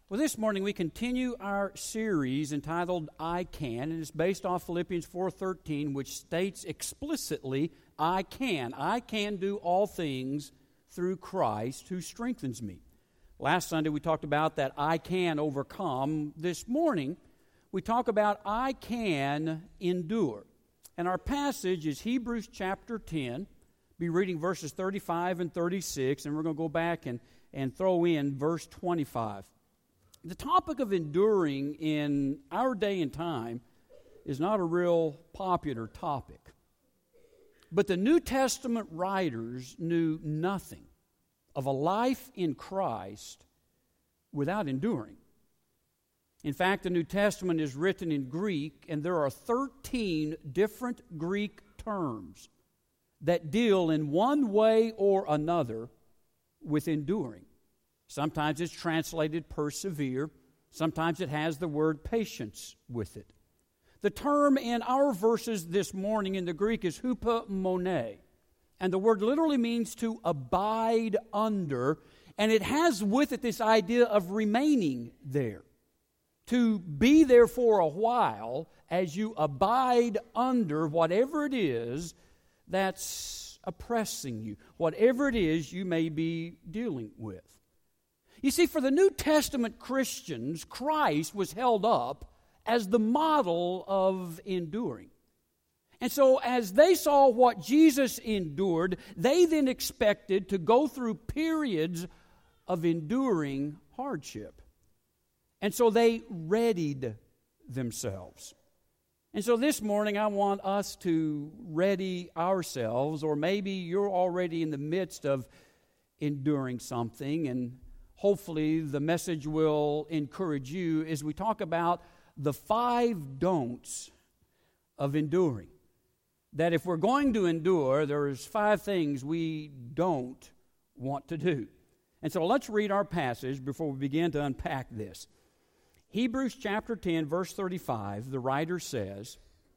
Well, this morning we continue our series entitled I Can, and it's based off Philippians 4:13, which states explicitly, I can do all things through Christ who strengthens me. Last Sunday we talked about that I can overcome. This morning we talk about I can endure. And our passage is Hebrews chapter 10. Be reading verses 35 and 36, and we're going to go back and throw in verse 25. The topic of enduring in our day and time is not a real popular topic. But the New Testament writers knew nothing of a life in Christ without enduring. In fact, the New Testament is written in Greek, and there are 13 different Greek terms that deal in one way or another with enduring. Sometimes it's translated persevere. Sometimes it has the word patience with it. The term in our verses this morning in the Greek is hupomone. And the word literally means to abide under. And it has with it this idea of remaining there. To be there for a while as you abide under whatever it is that's oppressing you. Whatever it is you may be dealing with. You see, for the New Testament Christians, Christ was held up as the model of enduring. And so as they saw what Jesus endured, they then expected to go through periods of enduring hardship. And so they readied themselves. And so this morning I want us to ready ourselves, or maybe you're already in the midst of enduring something, and hopefully the message will encourage you as we talk about the 5 don'ts of enduring. That if we're going to endure, there's 5 things we don't want to do. And so let's read our passage before we begin to unpack this. Hebrews chapter 10, verse 35, the writer says,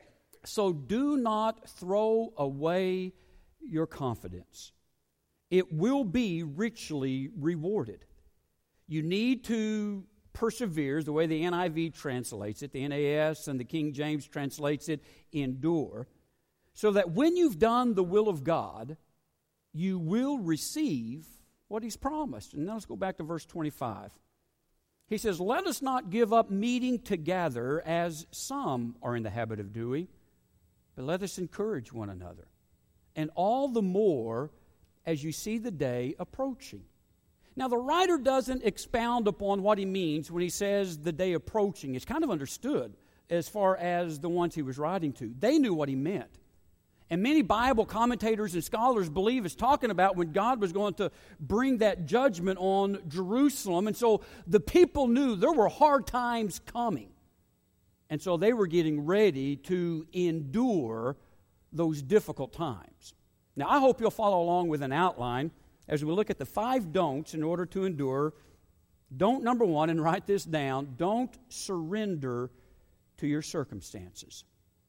"So do not throw away your confidence. It will be richly rewarded." You need to persevere, is the way the NIV translates it. The NAS and the King James translates it, endure. So that when you've done the will of God, you will receive what He's promised. And now let's go back to verse 25. He says, "Let us not give up meeting together as some are in the habit of doing, but let us encourage one another. And all the more as you see the day approaching." Now, the writer doesn't expound upon what he means when he says the day approaching. It's kind of understood as far as the ones he was writing to. They knew what he meant. And many Bible commentators and scholars believe it's talking about when God was going to bring that judgment on Jerusalem. And so the people knew there were hard times coming. And so they were getting ready to endure those difficult times. Now, I hope you'll follow along with an outline as we look at the 5 don'ts in order to endure. Don't number 1, and write this down, don't surrender to your circumstances.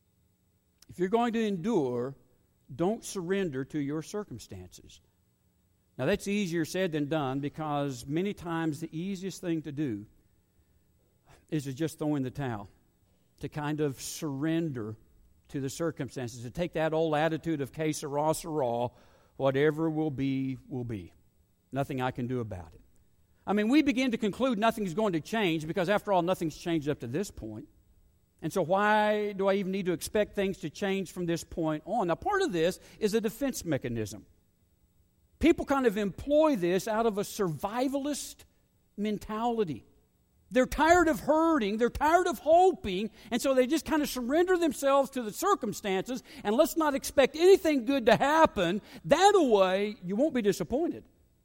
If you're going to endure, don't surrender to your circumstances. Now that's easier said than done, because many times the easiest thing to do is to just throw in the towel, to kind of surrender to the circumstances, to take that old attitude of que sera, sera, whatever will be, will be. Nothing I can do about it. I mean, we begin to conclude nothing's going to change because, after all, nothing's changed up to this point. And so why do I even need to expect things to change from this point on? Now, part of this is a defense mechanism. People kind of employ this out of a survivalist mentality. They're tired of hurting, they're tired of hoping, and so they just kind of surrender themselves to the circumstances, and let's not expect anything good to happen. That way, you won't be disappointed.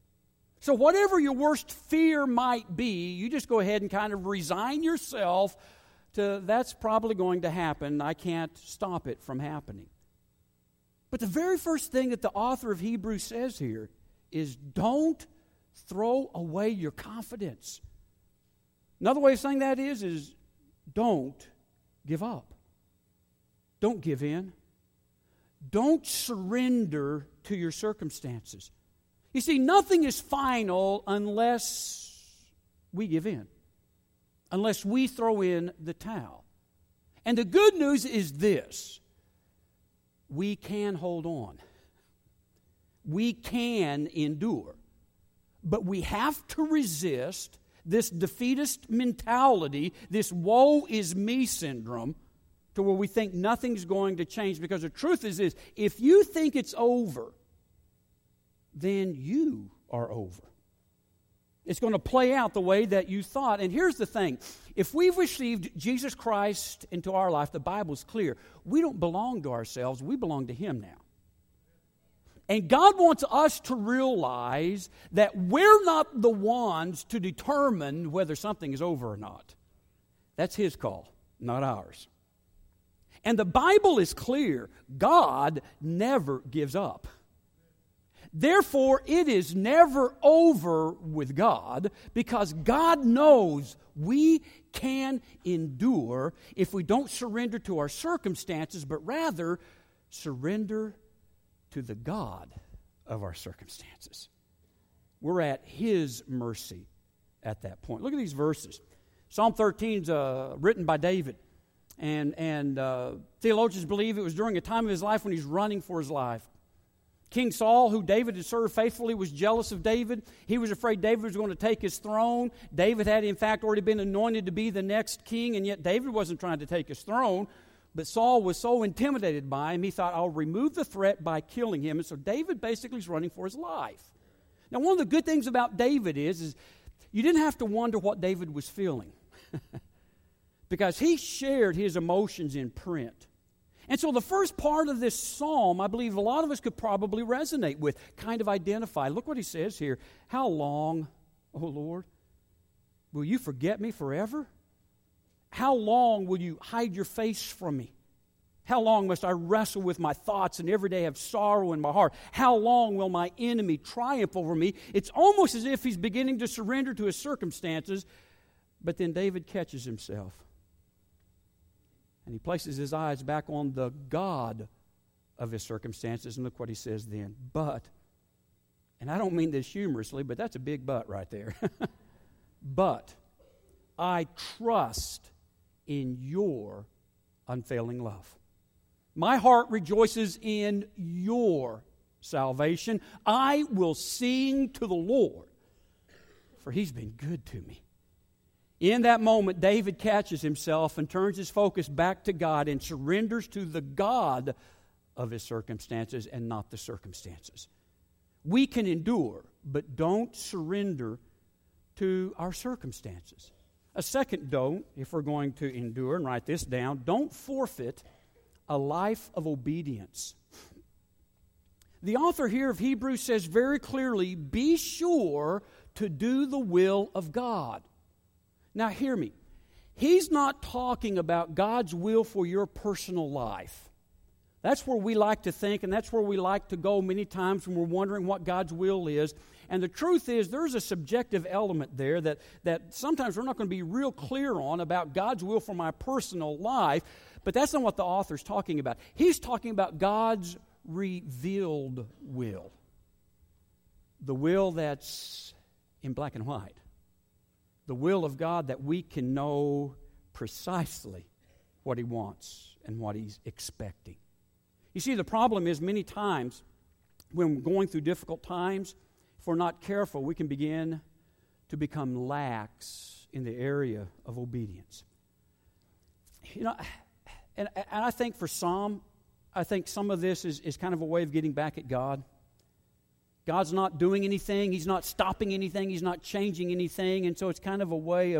So whatever your worst fear might be, you just go ahead and kind of resign yourself to that's probably going to happen. I can't stop it from happening. But the very first thing that the author of Hebrews says here is don't throw away your confidence. Another way of saying that is don't give up. Don't give in. Don't surrender to your circumstances. You see, nothing is final unless we give in. unless we throw in the towel. And the good news is this: we can hold on. We can endure. But we have to resist this defeatist mentality, this woe is me syndrome, to where we think nothing's going to change. Because the truth is this: if you think it's over, then you are over. It's going to play out the way that you thought. And here's the thing: if we've received Jesus Christ into our life, the Bible's clear. We don't belong to ourselves. We belong to Him now. And God wants us to realize that we're not the ones to determine whether something is over or not. That's His call, not ours. And the Bible is clear. God never gives up. Therefore, it is never over with God, because God knows we can endure if we don't surrender to our circumstances, but rather surrender to the God of our circumstances. We're at His mercy at that point. Look at these verses. Psalm 13 is written by David, and theologians believe it was during a time of his life when he's running for his life. King Saul, who David had served faithfully, was jealous of David. He was afraid David was going to take his throne. David had, in fact, already been anointed to be the next king, and yet David wasn't trying to take his throne. But Saul was so intimidated by him, he thought, I'll remove the threat by killing him. And so David basically is running for his life. Now, one of the good things about David is you didn't have to wonder what David was feeling because he shared his emotions in print. And so the first part of this psalm, I believe a lot of us could probably resonate with, kind of identify. Look what he says here. How long, O Lord, will you forget me forever? How long will you hide your face from me? How long must I wrestle with my thoughts and every day have sorrow in my heart? How long will my enemy triumph over me? It's almost as if he's beginning to surrender to his circumstances, but then David catches himself. And he places his eyes back on the God of his circumstances, and look what he says then. But, and I don't mean this humorously, but that's a big but right there. But I trust in your unfailing love. My heart rejoices in your salvation. I will sing to the Lord, for He's been good to me. In that moment, David catches himself and turns his focus back to God and surrenders to the God of his circumstances and not the circumstances. We can endure, but don't surrender to our circumstances. A second don't, if we're going to endure, and write this down, don't forfeit a life of obedience. The author here of Hebrews says very clearly, be sure to do the will of God. Now hear me. He's not talking about God's will for your personal life. That's where we like to think, and that's where we like to go many times when we're wondering what God's will is. And the truth is, there's a subjective element there that sometimes we're not going to be real clear on about God's will for my personal life, but that's not what the author's talking about. He's talking about God's revealed will. The will that's in black and white. The will of God that we can know precisely what He wants and what He's expecting. You see, the problem is many times when we're going through difficult times, if we're not careful, we can begin to become lax in the area of obedience. You know, and I think for some, I think some of this is kind of a way of getting back at God. God's not doing anything. He's not stopping anything. He's not changing anything. And so it's kind of a way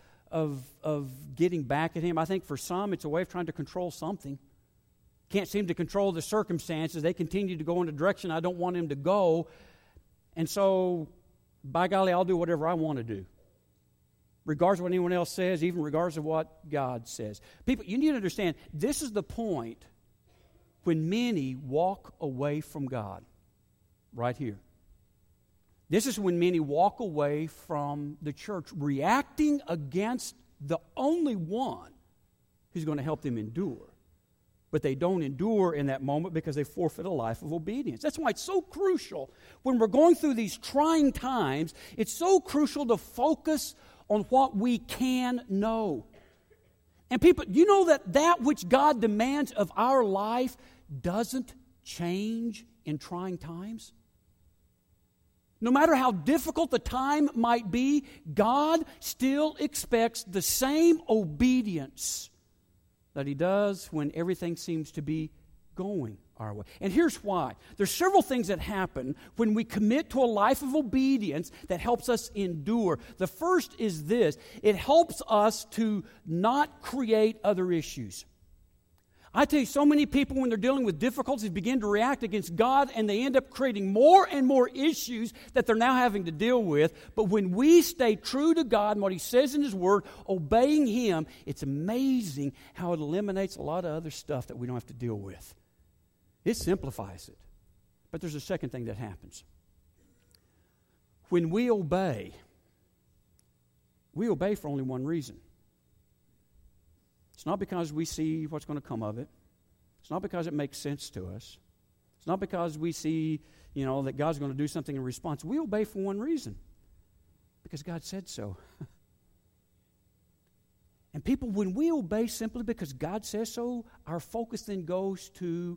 of getting back at Him. I think for some, it's a way of trying to control something. Can't seem to control the circumstances. They continue to go in a direction I don't want Him to go. And so, by golly, I'll do whatever I want to do. Regardless of what anyone else says, even regardless of what God says. People, you need to understand, this is the point when many walk away from God. Right here. This is when many walk away from the church, reacting against the only one who's going to help them endure. But they don't endure in that moment because they forfeit a life of obedience. That's why it's so crucial when we're going through these trying times, it's so crucial to focus on what we can know. And people, you know that which God demands of our life doesn't change in trying times? No matter how difficult the time might be, God still expects the same obedience that He does when everything seems to be going our way. And here's why. There's several things that happen when we commit to a life of obedience that helps us endure. The first is this. It helps us to not create other issues. I tell you, so many people, when they're dealing with difficulties, begin to react against God, and they end up creating more and more issues that they're now having to deal with. But when we stay true to God and what He says in His Word, obeying Him, it's amazing how it eliminates a lot of other stuff that we don't have to deal with. It simplifies it. But there's a second thing that happens. When we obey for only one reason. It's not because we see what's going to come of it. It's not because it makes sense to us. It's not because we see, that God's going to do something in response. We obey for one reason. Because God said so. And people, when we obey simply because God says so, our focus then goes to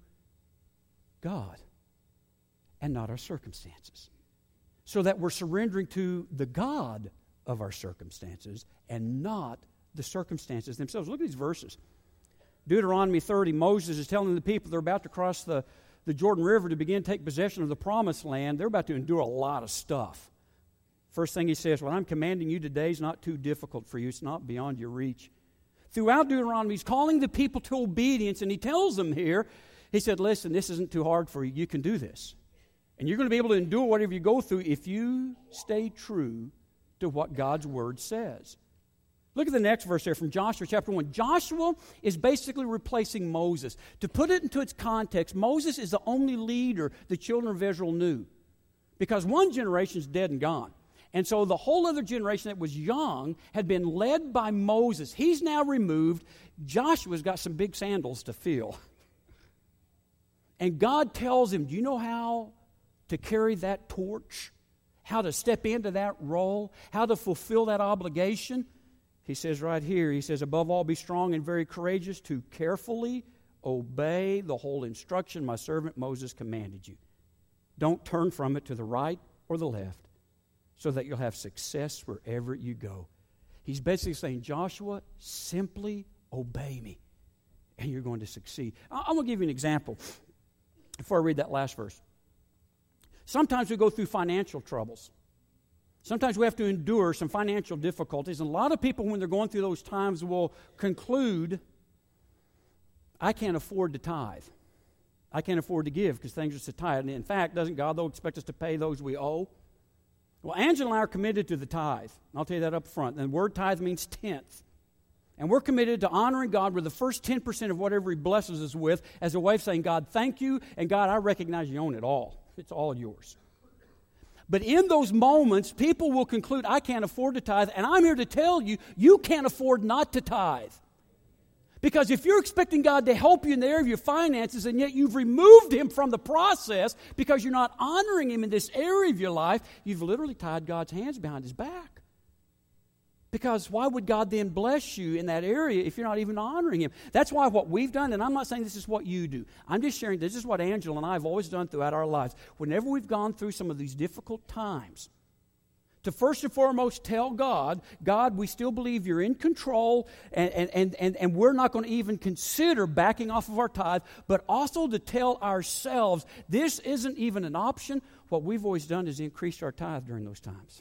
God and not our circumstances. So that we're surrendering to the God of our circumstances and not the circumstances themselves. Look at these verses. Deuteronomy 30, Moses is telling the people they're about to cross the Jordan River to begin to take possession of the promised land. They're about to endure a lot of stuff. First thing he says, what I'm commanding you today is not too difficult for you. It's not beyond your reach. Throughout Deuteronomy, he's calling the people to obedience, and he tells them here, he said, listen, this isn't too hard for you. You can do this. And you're going to be able to endure whatever you go through if you stay true to what God's Word says. Look at the next verse here from Joshua chapter 1. Joshua is basically replacing Moses. To put it into its context, Moses is the only leader the children of Israel knew. Because one generation is dead and gone. And so the whole other generation that was young had been led by Moses. He's now removed. Joshua's got some big sandals to fill. And God tells him, do you know how to carry that torch? How to step into that role? How to fulfill that obligation? He says right here, he says, above all, be strong and very courageous to carefully obey the whole instruction my servant Moses commanded you. Don't turn from it to the right or the left so that you'll have success wherever you go. He's basically saying, Joshua, simply obey me and you're going to succeed. I'm going to give you an example before I read that last verse. Sometimes we go through financial troubles. Sometimes we have to endure some financial difficulties. And a lot of people, when they're going through those times, will conclude, I can't afford to tithe. I can't afford to give because things are so tight. And in fact, doesn't God, though, expect us to pay those we owe? Well, Angela and I are committed to the tithe. I'll tell you that up front. And the word tithe means tenth. And we're committed to honoring God with the first 10% of whatever He blesses us with as a way of saying, God, thank you, and God, I recognize you own it all. It's all yours. But in those moments, people will conclude, I can't afford to tithe, and I'm here to tell you, you can't afford not to tithe. Because if you're expecting God to help you in the area of your finances, and yet you've removed Him from the process because you're not honoring Him in this area of your life, you've literally tied God's hands behind His back. Because why would God then bless you in that area if you're not even honoring Him? That's why what we've done, and I'm not saying this is what you do. I'm just sharing this is what Angela and I have always done throughout our lives. Whenever we've gone through some of these difficult times, to first and foremost tell God, God, we still believe you're in control, and we're not going to even consider backing off of our tithe, but also to tell ourselves this isn't even an option. What we've always done is increased our tithe during those times.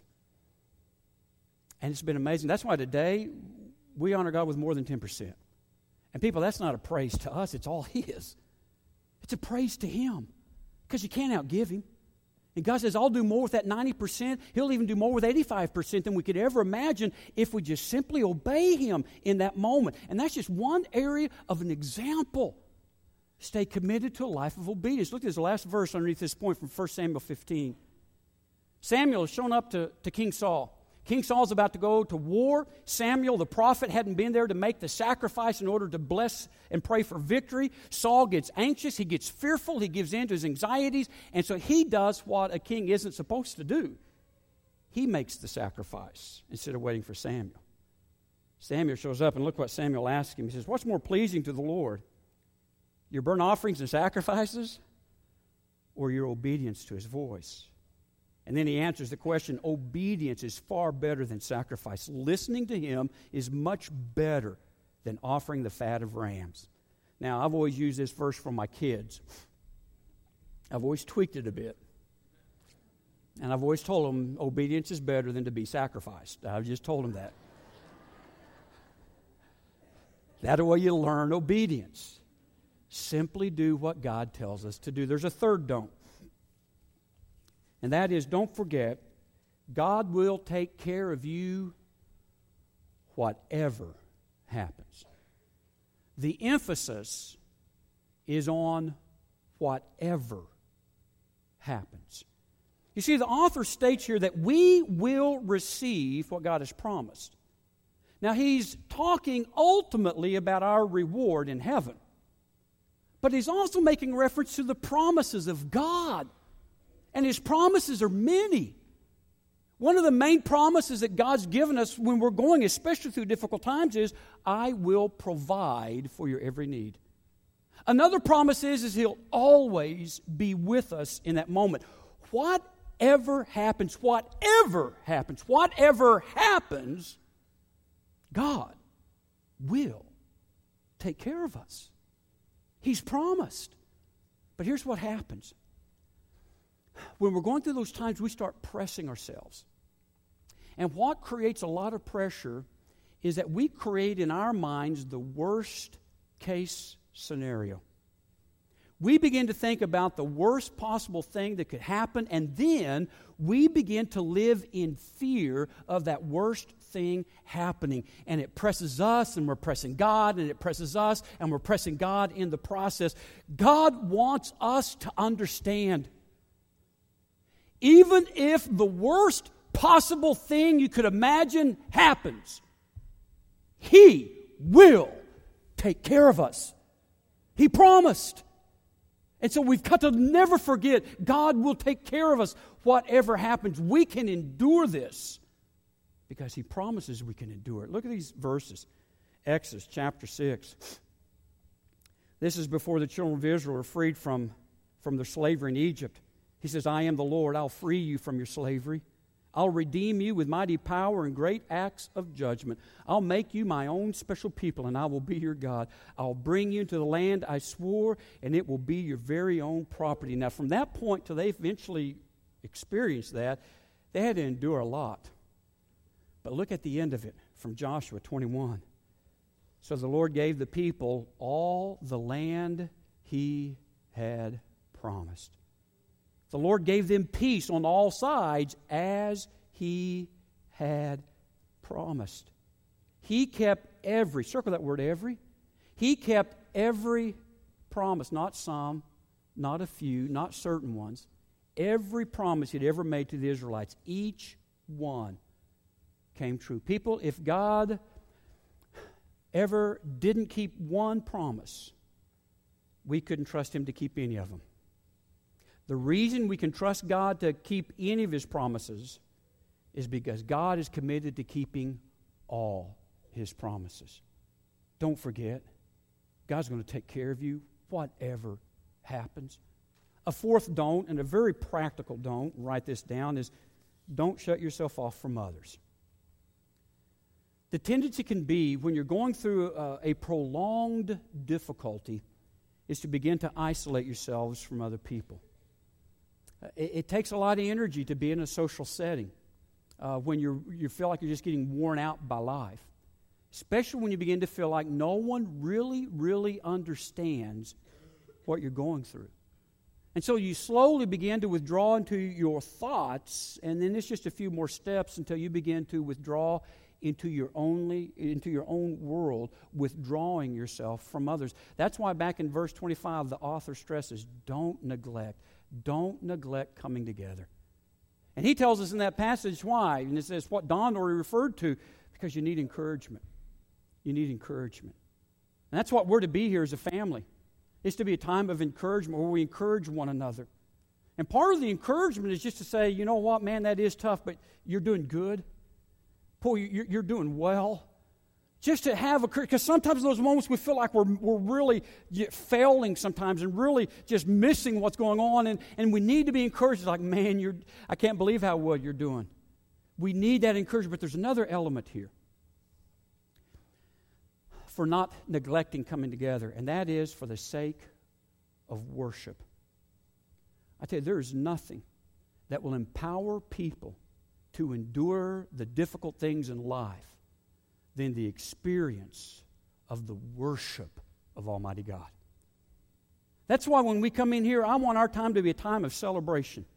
And it's been amazing. That's why today we honor God with more than 10%. And people, that's not a praise to us. It's all His. It's a praise to Him. Because you can't outgive Him. And God says, I'll do more with that 90%. He'll even do more with 85% than we could ever imagine if we just simply obey Him in that moment. And that's just one area of an example. Stay committed to a life of obedience. Look at this last verse underneath this point from 1 Samuel 15. Samuel has shown up to King Saul. King Saul's about to go to war. Samuel, the prophet, hadn't been there to make the sacrifice in order to bless and pray for victory. Saul gets anxious. He gets fearful. He gives in to his anxieties. And so he does what a king isn't supposed to do. he makes the sacrifice instead of waiting for Samuel. Samuel shows up, and look what Samuel asks him. He says, what's more pleasing to the Lord, your burnt offerings and sacrifices, or your obedience to his voice? And then he answers the question, obedience is far better than sacrifice. Listening to him is much better than offering the fat of rams. Now, I've always used this verse for my kids. I've always tweaked it a bit. And I've always told them obedience is better than to be sacrificed. I've just told them that. That's the way you learn obedience. Simply do what God tells us to do. There's a third don't. And that is, don't forget, God will take care of you whatever happens. The emphasis is on whatever happens. You see, the author states here that we will receive what God has promised. Now, he's talking ultimately about our reward in heaven. But he's also making reference to the promises of God. And his promises are many. One of the main promises that God's given us when we're going, especially through difficult times, is, I will provide for your every need. Another promise is he'll always be with us in that moment. Whatever happens, God will take care of us. He's promised. But here's what happens. When we're going through those times, we start pressing ourselves. And what creates a lot of pressure is that we create in our minds the worst case scenario. We begin to think about the worst possible thing that could happen, and then we begin to live in fear of that worst thing happening. And it presses us, and we're pressing God, and it presses us, and we're pressing God in the process. God wants us to understand, even if the worst possible thing you could imagine happens, He will take care of us. He promised. And so we've got to never forget, God will take care of us whatever happens. We can endure this because He promises we can endure it. Look at these verses. Exodus chapter 6. This is before the children of Israel are freed from their slavery in Egypt. He says, I am the Lord. I'll free you from your slavery. I'll redeem you with mighty power and great acts of judgment. I'll make you my own special people, and I will be your God. I'll bring you into the land I swore, and it will be your very own property. Now, from that point till they eventually experienced that, they had to endure a lot. But look at the end of it from Joshua 21. So the Lord gave the people all the land He had promised. The Lord gave them peace on all sides as He had promised. He kept every, circle that word every. He kept every promise, not some, not a few, not certain ones. Every promise He'd ever made to the Israelites, each one came true. People, if God ever didn't keep one promise, we couldn't trust Him to keep any of them. The reason we can trust God to keep any of His promises is because God is committed to keeping all His promises. Don't forget, God's going to take care of you whatever happens. A fourth don't, and a very practical don't, write this down, is don't shut yourself off from others. The tendency can be, when you're going through a prolonged difficulty, is to begin to isolate yourselves from other people. It takes a lot of energy to be in a social setting when you feel like you're just getting worn out by life, especially when you begin to feel like no one really understands what you're going through. And so you slowly begin to withdraw into your thoughts, and then it's just a few more steps until you begin to withdraw into your own world, withdrawing yourself from others. That's why back in verse 25, the author stresses, don't neglect coming together. And he tells us in that passage why. And it says what Don already referred to, because you need encouragement. You need encouragement. And that's what we're to be here as a family. It's to be a time of encouragement where we encourage one another. And part of the encouragement is just to say, you know what, man, that is tough, but you're doing good. Boy, you're doing well. Just to have because sometimes in those moments we feel like we're really failing sometimes and really just missing what's going on, and we need to be encouraged. Like, man, I can't believe how well you're doing. We need that encouragement, but there's another element here for not neglecting coming together, and that is for the sake of worship. I tell you, there is nothing that will empower people to endure the difficult things in life than the experience of the worship of Almighty God. That's why when we come in here, I want our time to be a time of celebration.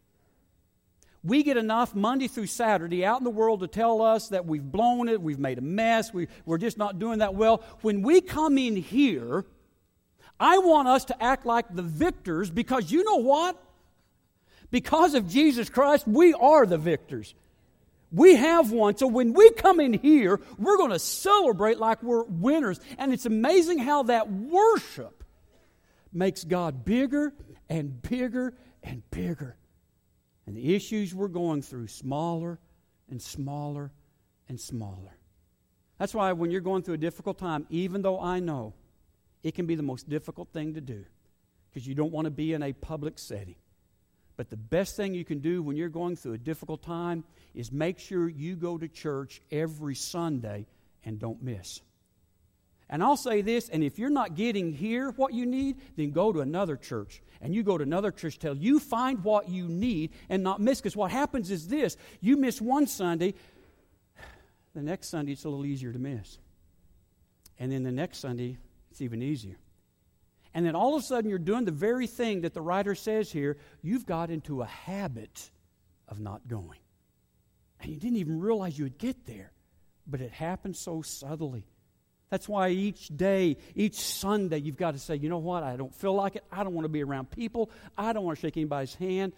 We get enough Monday through Saturday out in the world to tell us that we've blown it, we've made a mess, we're just not doing that well. When we come in here, I want us to act like the victors, because you know what? Because of Jesus Christ, we are the victors. We have won. So when we come in here, we're going to celebrate like we're winners. And it's amazing how that worship makes God bigger and bigger and bigger. And the issues we're going through smaller and smaller and smaller. That's why when you're going through a difficult time, even though I know it can be the most difficult thing to do, because you don't want to be in a public setting. But the best thing you can do when you're going through a difficult time is make sure you go to church every Sunday and don't miss. And I'll say this, and if you're not getting here what you need, then go to another church. And you go to another church till you find what you need and not miss. Because what happens is this: you miss one Sunday, the next Sunday it's a little easier to miss. And then the next Sunday it's even easier. And then all of a sudden you're doing the very thing that the writer says here. You've got into a habit of not going. And you didn't even realize you would get there. But it happens so subtly. That's why each day, each Sunday, you've got to say, you know what, I don't feel like it. I don't want to be around people. I don't want to shake anybody's hand.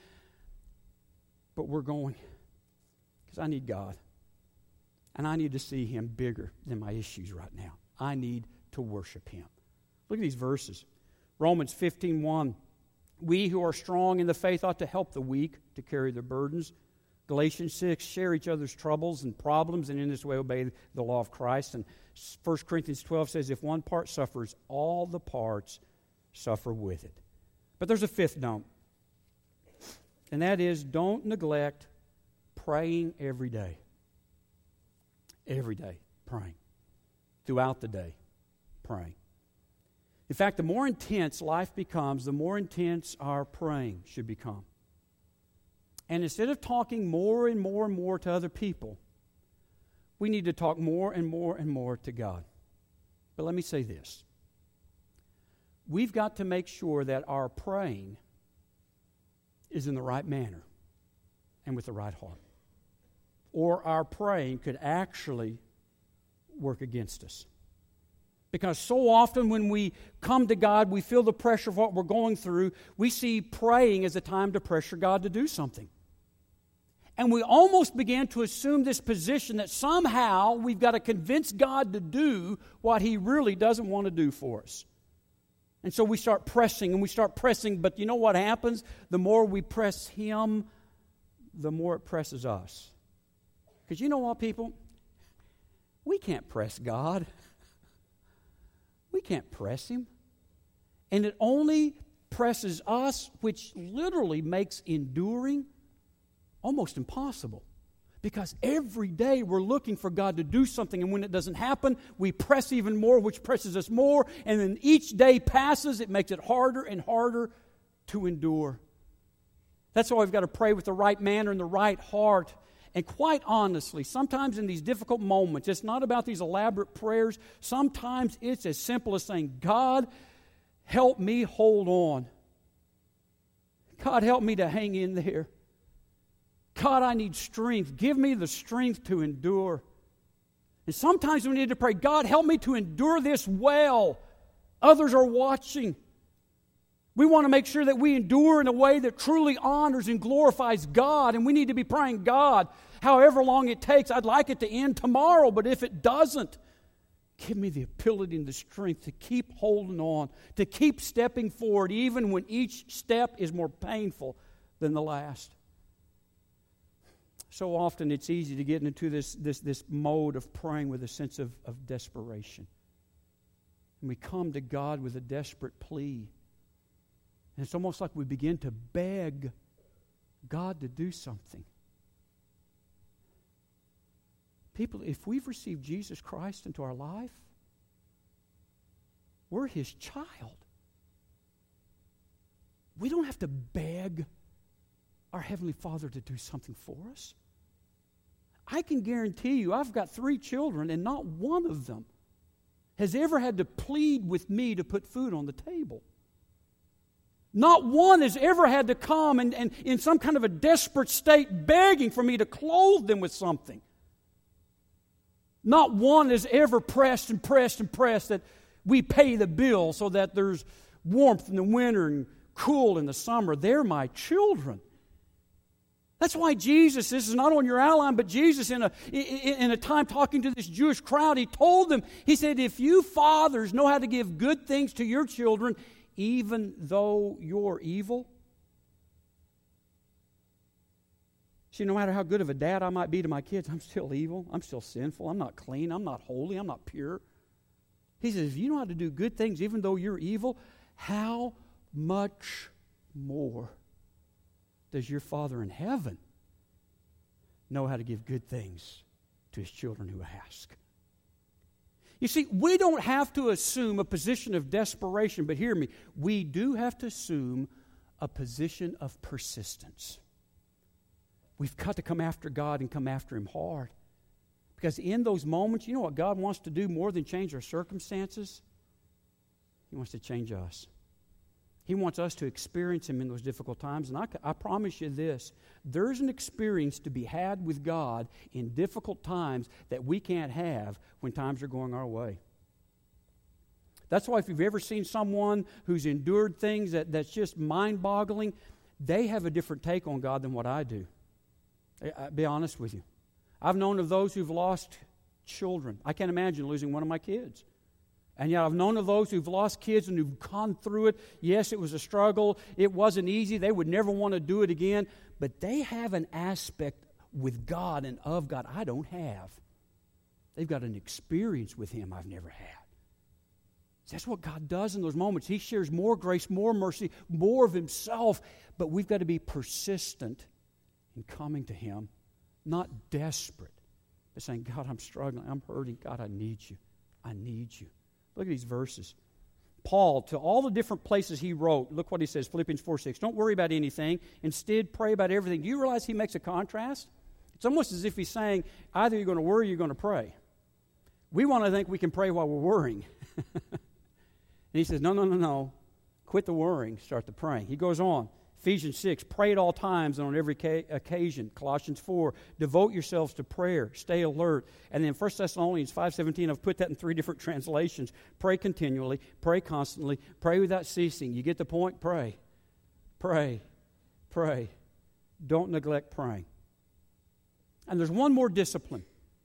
But we're going because I need God. And I need to see Him bigger than my issues right now. I need to worship Him. Look at these verses. Romans 15:1. We who are strong in the faith ought to help the weak to carry their burdens. Galatians 6, share each other's troubles and problems, and in this way obey the law of Christ. And 1 Corinthians 12 says, if one part suffers, all the parts suffer with it. But there's a fifth note, and that is don't neglect praying every day. Every day, praying. Throughout the day, praying. In fact, the more intense life becomes, the more intense our praying should become. And instead of talking more and more and more to other people, we need to talk more and more and more to God. But let me say this. We've got to make sure that our praying is in the right manner and with the right heart. Or our praying could actually work against us. Because so often when we come to God, we feel the pressure of what we're going through. We see praying as a time to pressure God to do something. And we almost begin to assume this position that somehow we've got to convince God to do what He really doesn't want to do for us. And so we start pressing and we start pressing, but you know what happens? The more we press Him, the more it presses us. Because you know what, people? We can't press God. We can't press Him. And it only presses us, which literally makes enduring almost impossible. Because every day we're looking for God to do something, and when it doesn't happen, we press even more, which presses us more. And then each day passes, it makes it harder and harder to endure. That's why we've got to pray with the right manner and the right heart. And quite honestly, sometimes in these difficult moments, it's not about these elaborate prayers. Sometimes it's as simple as saying, God, help me hold on. God, help me to hang in there. God, I need strength. Give me the strength to endure. And sometimes we need to pray, God, help me to endure this well. Others are watching. We want to make sure that we endure in a way that truly honors and glorifies God. And we need to be praying, God, however long it takes, I'd like it to end tomorrow. But if it doesn't, give me the ability and the strength to keep holding on, to keep stepping forward, even when each step is more painful than the last. So often it's easy to get into this mode of praying with a sense of desperation. And we come to God with a desperate plea. And it's almost like we begin to beg God to do something. People, if we've received Jesus Christ into our life, we're His child. We don't have to beg our Heavenly Father to do something for us. I can guarantee you, I've got 3 children, and not one of them has ever had to plead with me to put food on the table. Not one has ever had to come and in some kind of a desperate state begging for me to clothe them with something. Not one has ever pressed that we pay the bill so that there's warmth in the winter and cool in the summer. They're my children. That's why Jesus, this is not on your outline, but Jesus in a time talking to this Jewish crowd, He told them, He said, if you fathers know how to give good things to your children, even though you're evil. See, no matter how good of a dad I might be to my kids, I'm still evil. I'm still sinful. I'm not clean. I'm not holy. I'm not pure. He says, if you know how to do good things, even though you're evil, how much more does your Father in heaven know how to give good things to His children who ask? You see, we don't have to assume a position of desperation, but hear me, we do have to assume a position of persistence. We've got to come after God and come after Him hard. Because in those moments, you know what God wants to do more than change our circumstances? He wants to change us. He wants us to experience Him in those difficult times. And I promise you this, there's an experience to be had with God in difficult times that we can't have when times are going our way. That's why if you've ever seen someone who's endured things that's just mind-boggling, they have a different take on God than what I do. I'll be honest with you. I've known of those who've lost children. I can't imagine losing one of my kids. And yet I've known of those who've lost kids and who've gone through it. Yes, it was a struggle. It wasn't easy. They would never want to do it again. But they have an aspect with God and of God I don't have. They've got an experience with Him I've never had. That's what God does in those moments. He shares more grace, more mercy, more of Himself. But we've got to be persistent in coming to Him, not desperate, but saying, God, I'm struggling. I'm hurting. God, I need You. I need You. Look at these verses. Paul, to all the different places he wrote, look what he says, Philippians 4:6. Don't worry about anything. Instead, pray about everything. Do you realize he makes a contrast? It's almost as if he's saying, either you're going to worry or you're going to pray. We want to think we can pray while we're worrying. And he says, no. Quit the worrying. Start the praying. He goes on. Ephesians 6, pray at all times and on every occasion. Colossians 4, devote yourselves to prayer. Stay alert. And then 1 Thessalonians 5:17, I've put that in 3 different translations. Pray continually. Pray constantly. Pray without ceasing. You get the point? Pray. Pray. Pray. Don't neglect praying. And there's one more discipline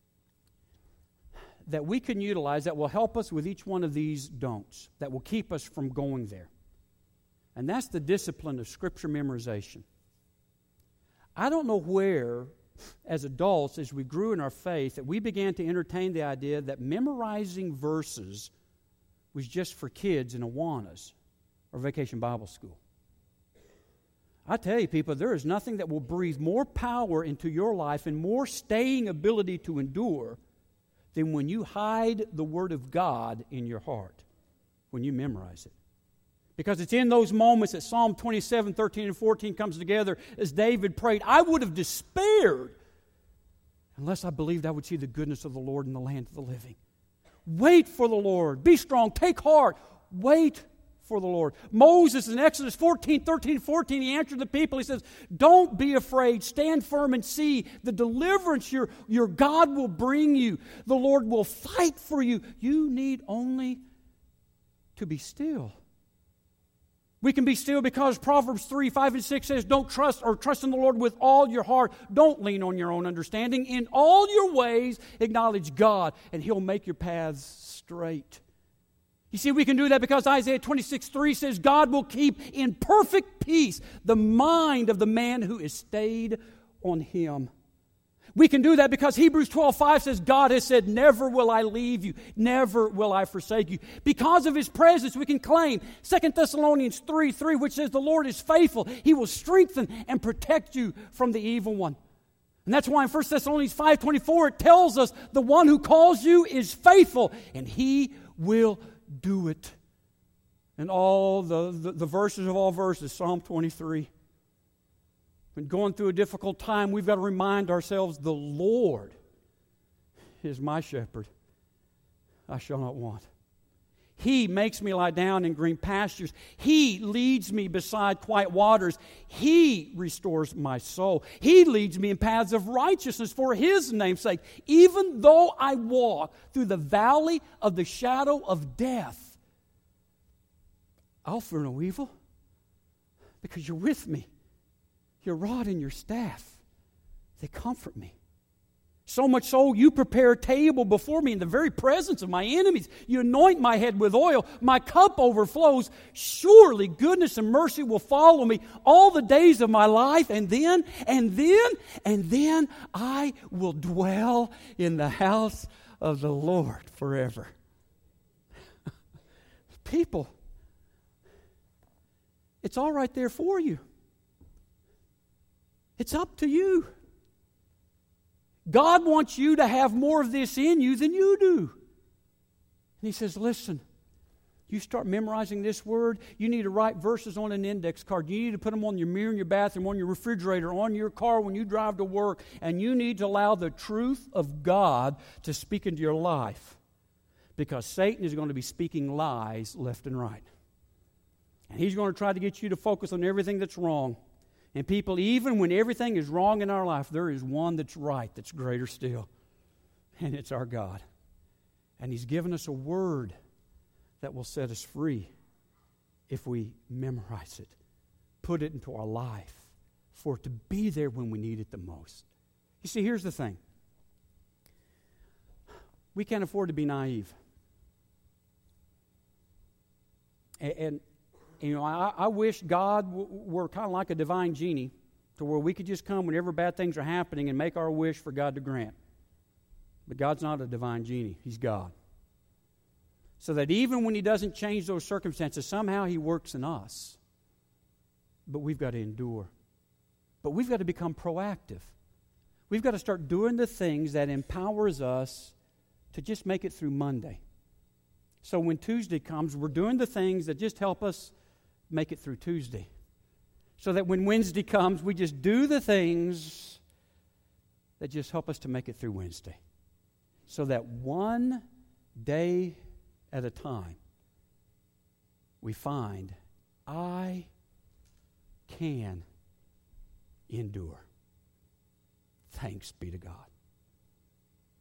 that we can utilize that will help us with each one of these don'ts, that will keep us from going there. And that's the discipline of Scripture memorization. I don't know where, as adults, as we grew in our faith, that we began to entertain the idea that memorizing verses was just for kids in Awanas or Vacation Bible School. I tell you, people, there is nothing that will breathe more power into your life and more staying ability to endure than when you hide the Word of God in your heart, when you memorize it. Because it's in those moments that Psalm 27, 13, and 14 comes together as David prayed. I would have despaired unless I believed I would see the goodness of the Lord in the land of the living. Wait for the Lord. Be strong. Take heart. Wait for the Lord. Moses in Exodus 14, 13, 14, he answered the people. He says, don't be afraid. Stand firm and see the deliverance your God will bring you. The Lord will fight for you. You need only to be still. We can be still because Proverbs 3, 5, and 6 says, don't trust in the Lord with all your heart. Don't lean on your own understanding. In all your ways, acknowledge God, and He'll make your paths straight. You see, we can do that because Isaiah 26:3 says, God will keep in perfect peace the mind of the man who is stayed on Him. We can do that because Hebrews 12:5 says, God has said, never will I leave you, never will I forsake you. Because of His presence, we can claim 2 Thessalonians 3:3, which says, the Lord is faithful. He will strengthen and protect you from the evil one. And that's why in 1 Thessalonians 5:24, it tells us, the one who calls you is faithful, and He will do it. And all the verses of all verses, Psalm 23. When going through a difficult time, we've got to remind ourselves, the Lord is my shepherd. I shall not want. He makes me lie down in green pastures. He leads me beside quiet waters. He restores my soul. He leads me in paths of righteousness for His name's sake. Even though I walk through the valley of the shadow of death, I'll fear no evil, because you're with me. Your rod and your staff, they comfort me. So much so, you prepare a table before me in the very presence of my enemies. You anoint my head with oil. My cup overflows. Surely goodness and mercy will follow me all the days of my life. And then I will dwell in the house of the Lord forever. People, it's all right there for you. It's up to you. God wants you to have more of this in you than you do. And He says, listen, you start memorizing this word, you need to write verses on an index card. You need to put them on your mirror in your bathroom, on your refrigerator, on your car when you drive to work. And you need to allow the truth of God to speak into your life. Because Satan is going to be speaking lies left and right. And he's going to try to get you to focus on everything that's wrong. And people, even when everything is wrong in our life, there is one that's right, that's greater still. And it's our God. And He's given us a word that will set us free if we memorize it, put it into our life, for it to be there when we need it the most. You see, here's the thing. We can't afford to be naive. And you know, I wish God were kind of like a divine genie, to where we could just come whenever bad things are happening and make our wish for God to grant. But God's not a divine genie. He's God. So that even when He doesn't change those circumstances, somehow He works in us. But we've got to endure. But we've got to become proactive. We've got to start doing the things that empowers us to just make it through Monday. So when Tuesday comes, we're doing the things that just help us make it through Tuesday. So that when Wednesday comes, we just do the things that just help us to make it through Wednesday. So that one day at a time, we find, I can endure. Thanks be to God.